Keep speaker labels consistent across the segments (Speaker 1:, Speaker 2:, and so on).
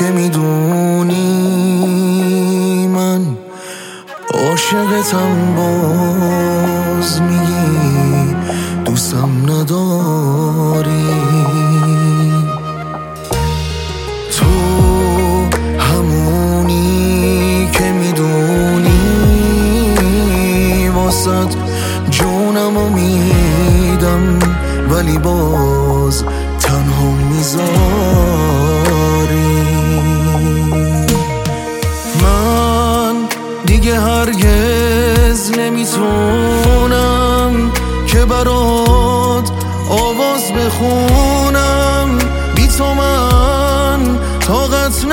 Speaker 1: که میدونی من عاشقتم، باز میگی دوستم نداری. تو همونی که میدونی واسد جونمو میدم، ولی باز تنها میذاری. من دیگه هرگز نمیتونم که برات آواز بخونم، بی تو من طاقت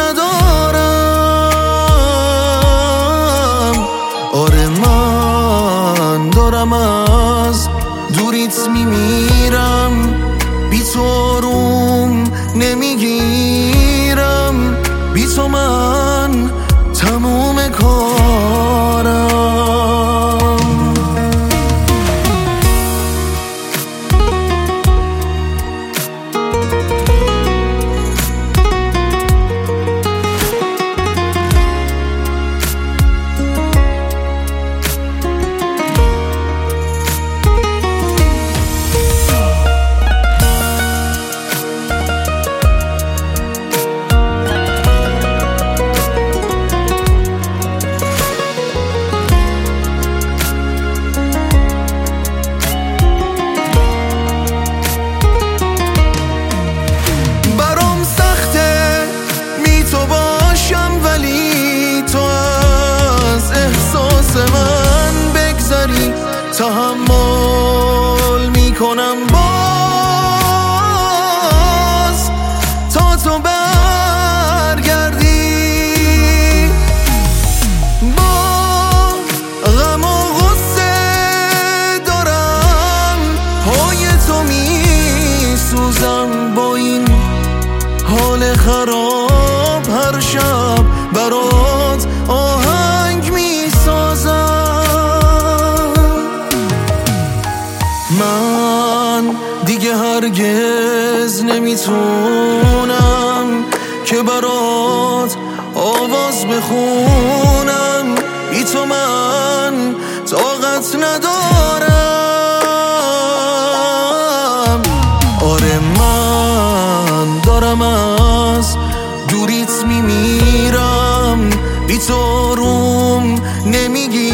Speaker 1: ندارم. آره من دارم از دوریت میمیرم، بی تو آروم نمیگیرم، بی تو من تموم کارم. تحمل میکنم باز تا تو برگردی. با غم و غصه دارم پای تو میسوزم، با این حال خراب هر شب برات آهنگ میسازم. من دیگه هرگز نمیتونم که برات آواز بخونم، بی تو من طاقت ندارم. آره من دارم از دوریت میمیرم، بی تو آروم نمیگیرم،